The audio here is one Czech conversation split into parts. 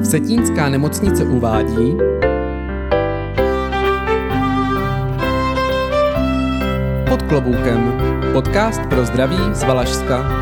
Vsetínská nemocnice uvádí Pod kloboukem, podcast pro zdraví z Valašska.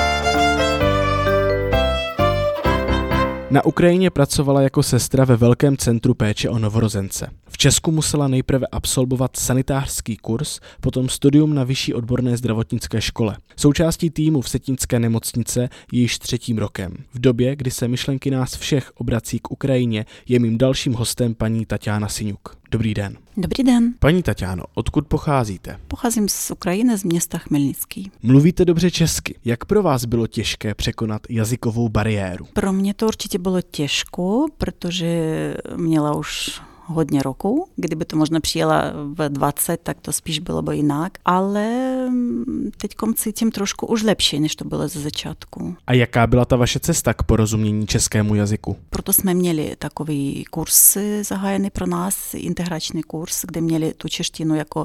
Na Ukrajině pracovala jako sestra ve velkém centru péče o novorozence. V Česku musela nejprve absolvovat sanitářský kurz, potom studium na vyšší odborné zdravotnické škole. Součástí týmu Vsetínské nemocnice je již 3. rokem. V době, kdy se myšlenky nás všech obrací k Ukrajině, je mým dalším hostem paní Taťána Siňuk. Dobrý den. Dobrý den. Paní Taťáno, odkud pocházíte? Pocházím z Ukrajiny, z města Chmelnický. Mluvíte dobře česky. Jak pro vás bylo těžké překonat jazykovou bariéru? Pro mě to určitě bylo těžko, protože měla už hodně roků. Kdyby to možná přijela v 20, tak to spíš bylo by jinak. Ale teďkom cítím trošku už lepší, než to bylo ze začátku. A jaká byla ta vaše cesta k porozumění českému jazyku? Proto jsme měli takový kurz zahájený pro nás, integrační kurz, kde měli tu češtinu jako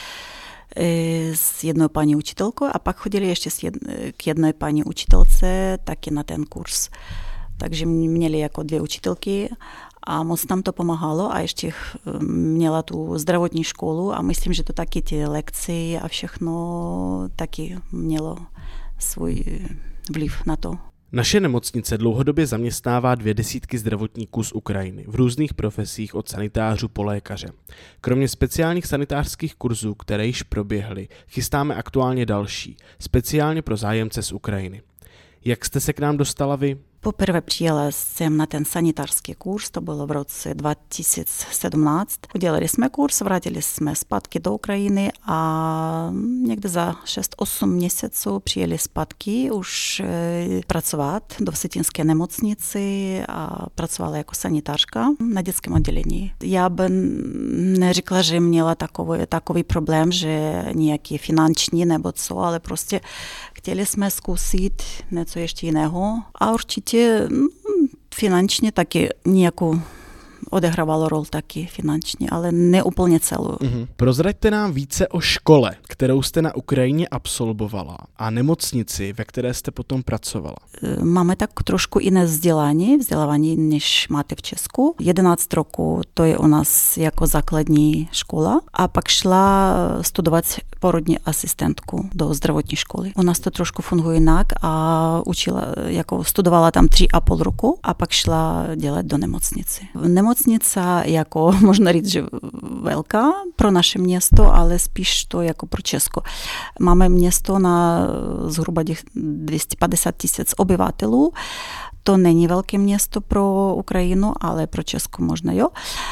s jednou paní učitelkou a pak chodili ještě k jedné paní učitelce taky na ten kurz. Takže měli jako 2 učitelky a moc nám to pomáhalo a ještě měla tu zdravotní školu a myslím, že to taky ty lekce a všechno taky mělo svůj vliv na to. Naše nemocnice dlouhodobě zaměstnává 200 zdravotníků z Ukrajiny v různých profesích od sanitářů po lékaře. Kromě speciálních sanitářských kurzů, které již proběhly, chystáme aktuálně další, speciálně pro zájemce z Ukrajiny. Jak jste se k nám dostala vy? Poprvé přijela jsem na ten sanitářský kurz, to bylo v roce 2017. Udělali jsme kurz, vrátili jsme zpátky do Ukrajiny a někde za 6-8 měsíců přijeli zpátky už pracovat do Vsetínské nemocnici a pracovala jako sanitářka na dětském oddělení. Já bych neřekla, že měla takový problém, že nějaký finanční nebo co, ale prostě chtěli jsme zkusit něco ještě jiného a určitě finančně taky nějakou odehrávalo rol taky finančně, ale ne úplně celou. Prozraďte nám více o škole, kterou jste na Ukrajině absolvovala a nemocnici, ve které jste potom pracovala. Máme tak trošku jiné vzdělávání, než máte v Česku. 11 roků to je u nás jako základní škola a pak šla studovat porodní asistentku do zdravotní školy. U nás to trošku funguje jinak a studovala tam 3,5 roku a pak šla dělat do nemocnice. Nemocnice jako, možná říct, že velká pro naše město, ale spíš to jako pro Česko. Máme město na zhruba 250 000 obyvatelů. To není velké město pro Ukrajinu, ale pro Česko možná jo.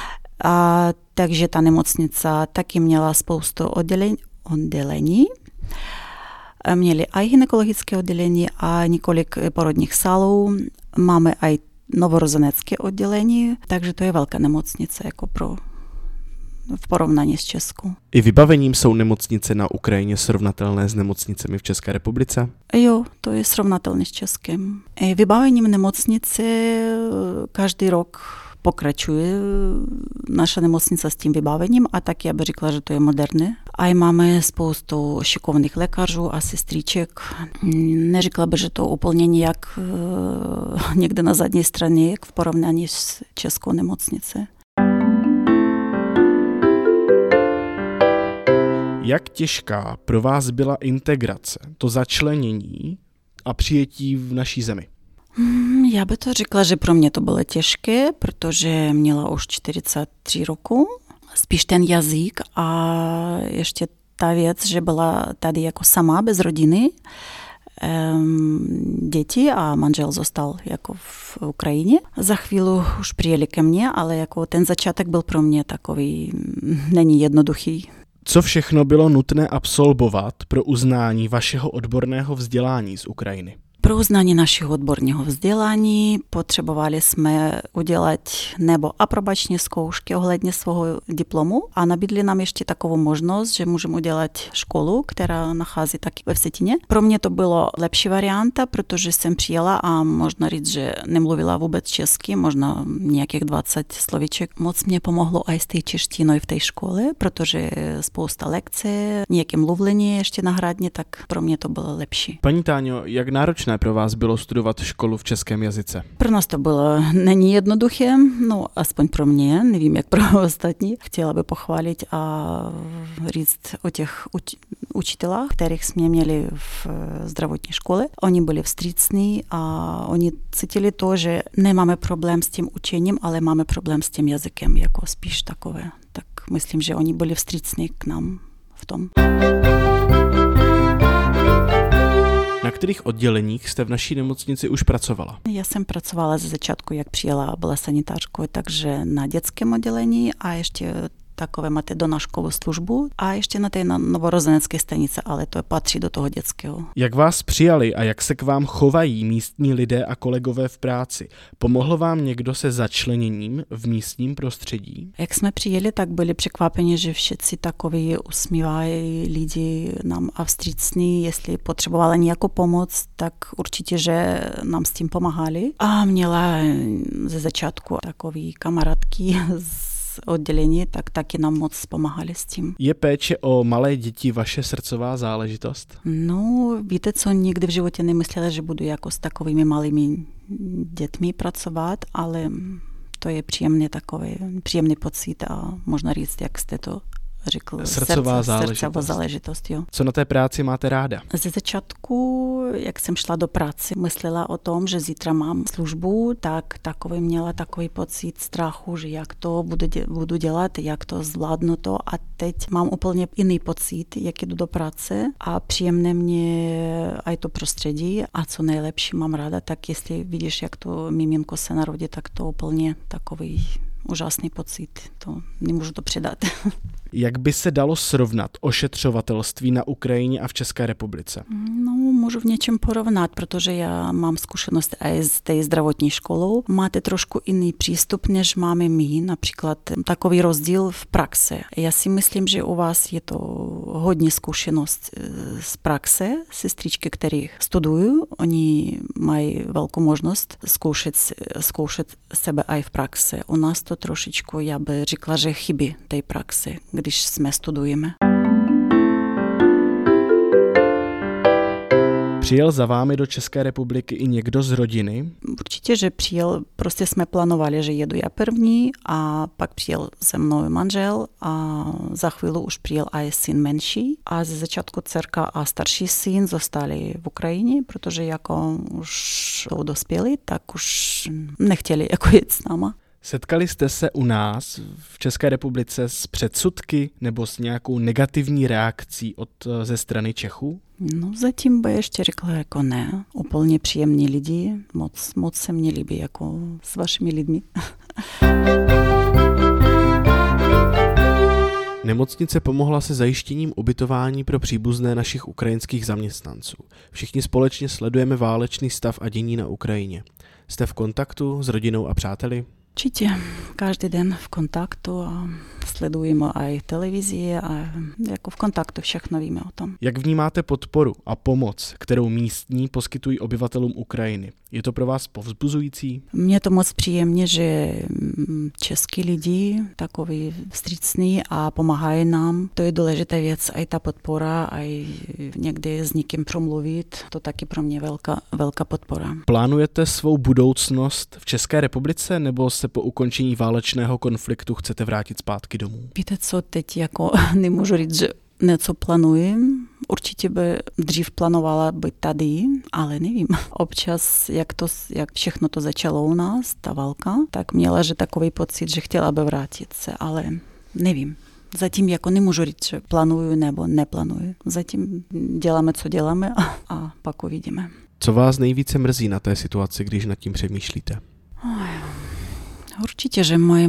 Takže ta nemocnice taky měla spoustu oddělení. Měli i gynekologické oddělení a několik porodních salů. Máme i novorozenecké oddělení, takže to je velká nemocnice jako v porovnání s Českou. I vybavením jsou nemocnice na Ukrajině srovnatelné s nemocnicemi v České republice? Jo, to je srovnatelné s Českým. Vybavením nemocnice každý rok pokračuje naša nemocnice s tím vybavením a tak já bych řekla, že to je moderné. A máme spoustu šikovných lékařů a sestříček. Neřekla bych, že to úplně nějak někde na zadní straně, jak v porovnání s českou nemocnicí. Jak těžká pro vás byla integrace, to začlenění a přijetí v naší zemi? Já bych to řekla, že pro mě to bylo těžké, protože měla už 43 roku. Spíš ten jazyk a ještě ta věc, že byla tady jako sama, bez rodiny, děti a manžel zůstal jako v Ukrajině. Za chvíli už přijeli ke mně, ale jako ten začátek byl pro mě takový, není jednoduchý. Co všechno bylo nutné absolvovat pro uznání vašeho odborného vzdělání z Ukrajiny? Pro uznání našeho odborného vzdělání potřebovali jsme udělat nebo aprobační zkoušky ohledně svého diplomu a nabídli nám ještě takovou možnost, že můžeme udělat školu, která nachází taky ve Vsetíně. Pro mě to bylo lepší varianta, protože jsem přijela a možná říct, že nemluvila vůbec česky, možná nějakých 20 slovíček. Moc mě pomohlo i s té češtinou v té škole, protože spousta lekcí, nějaké mluvlení ještě nahradně, tak pro mě to bylo lepší. Paní Táňo, jak náročná náročné pro vás bylo studovat školu v českém jazyce? Pro nás to bylo není jednoduché, no aspoň pro mě, nevím jak pro ostatní. Chtěla by pochválit a říct o těch učitelách, kterých jsme měli v zdravotní škole. Oni byli vstřícní a oni cítili to, že nemáme problém s tím učením, ale máme problém s tím jazykem, jako spíš takové. Tak myslím, že oni byli vstřícní k nám v tom. Na kterých odděleních jste v naší nemocnici už pracovala? Já jsem pracovala ze začátku, jak přijela, byla sanitářkou, takže na dětském oddělení a ještě takové máte donáškovou službu a ještě na té novorozenecké stanici, ale to patří do toho dětského. Jak vás přijali a jak se k vám chovají místní lidé a kolegové v práci? Pomohl vám někdo se začleněním v místním prostředí? Jak jsme přijeli, tak byli překvapeni, že všichni takoví usmívají lidi nám a vstřícní, jestli potřebovala nějakou pomoc, tak určitě, že nám s tím pomáhali. A měla ze začátku takový kamarádky oddělení, tak taky nám moc pomáhali s tím. Je péče o malé děti vaše srdcová záležitost? No, víte co, nikdy v životě nemyslela, že budu jako s takovými malými dětmi pracovat, ale to je příjemný pocit a možná říct, jak jste to řekl, srdcová záležitost. Jo. Co na té práci máte ráda? Ze začátku, jak jsem šla do práce, myslela o tom, že zítra mám službu, tak měla takový pocit strachu, že jak to budu dělat, jak to zvládnu to a teď mám úplně jiný pocit, jak jdu do práce a příjemné mě aj to prostředí a co nejlepší mám ráda, tak jestli vidíš, jak to miminko se narodí, tak to úplně takový úžasný pocit, to nemůžu to předat. Jak by se dalo srovnat ošetřovatelství na Ukrajině a v České republice? No, můžu v něčem porovnat, protože já mám zkušenost i z té zdravotní školou. Máte trošku jiný přístup, než máme my, například takový rozdíl v praxi. Já si myslím, že u vás je to hodně zkušenost z praxe. Sestřičky, které studují, oni mají velkou možnost zkoušet sebe i v praxi. U nás to trošičku, já bych řekla, že chybí té praxi, když jsme studujeme. Přijel za vámi do České republiky i někdo z rodiny? Určitě, že přijel, prostě jsme plánovali, že jedu já první a pak přijel se mnou manžel a za chvíli už přijel i syn menší a ze začátku dcerka a starší syn zůstali v Ukrajině, protože jako už dospěli, tak už nechtěli jako jet s náma. Setkali jste se u nás v České republice s předsudky nebo s nějakou negativní reakcí ze strany Čechů? No zatím by ještě řekla jako ne. Úplně příjemní lidi, moc se mně líbí jako s vašimi lidmi. Nemocnice pomohla se zajištěním ubytování pro příbuzné našich ukrajinských zaměstnanců. Všichni společně sledujeme válečný stav a dění na Ukrajině. Jste v kontaktu s rodinou a přáteli? Určitě, každý den v kontaktu a sledujeme i televizi a jako v kontaktu všechno víme o tom. Jak vnímáte podporu a pomoc, kterou místní poskytují obyvatelům Ukrajiny? Je to pro vás povzbuzující? Mně to moc příjemně, že český lidi takový vstřícní a pomáhají nám. To je důležitá věc, i ta podpora, i někdy s někým promluvit. To taky pro mě velká podpora. Plánujete svou budoucnost v České republice nebo se po ukončení válečného konfliktu chcete vrátit zpátky domů? Víte co, teď jako nemůžu říct, že něco plánujem. Určitě by dřív plánovala být tady, ale nevím. Občas, jak všechno to začalo u nás, ta válka, tak měla že takový pocit, že chtěla by vrátit se, ale nevím. Zatím jako nemůžu říct, že plánuju nebo neplánuju. Zatím děláme, co děláme a pak uvidíme. Co vás nejvíce mrzí na té situaci, když nad tím přemýšlíte? Určitě, že moje